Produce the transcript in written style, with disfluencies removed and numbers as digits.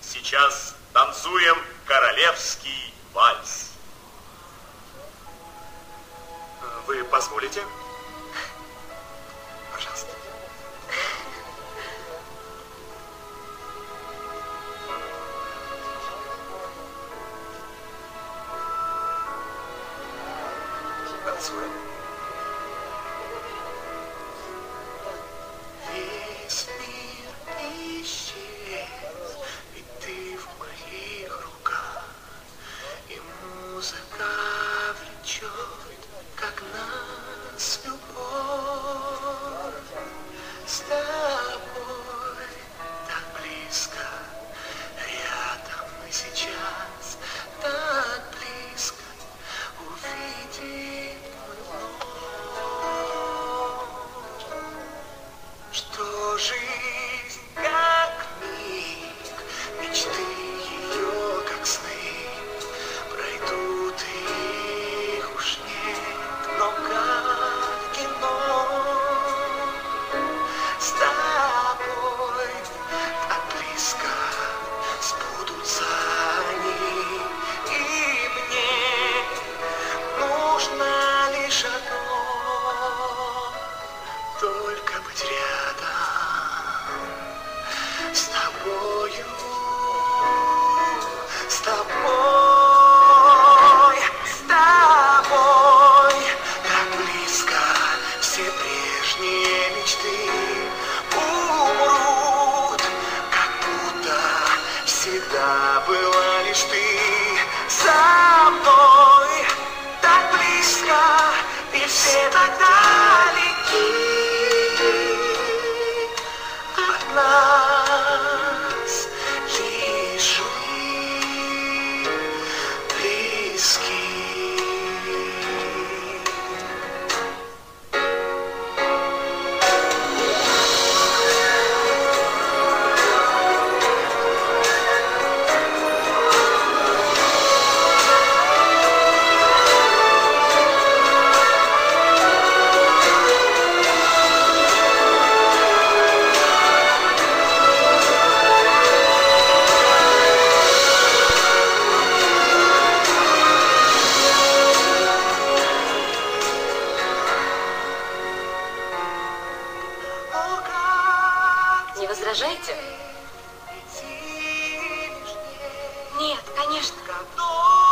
Сейчас танцуем королевский вальс. Вы позволите? Пожалуйста. Танцуем. Весь мир исчез, ведь ты в моих руках, и музыка влечет, как нас любовь. С тобой так близко, рядом мы сейчас, так близко увидеть что жизнь как миг, мечты ее как сны, пройдут и их уж нет, но как кино. С тобой так близко сбудутся они, и мне нужно лишь одно, только быть рядом с тобою, с тобой, с тобой. Так близко все прежние мечты умрут, как будто всегда была лишь ты со мной. Так близко, и все так далеки от нас, лишь мы близки. Не возражаете? Нет, конечно.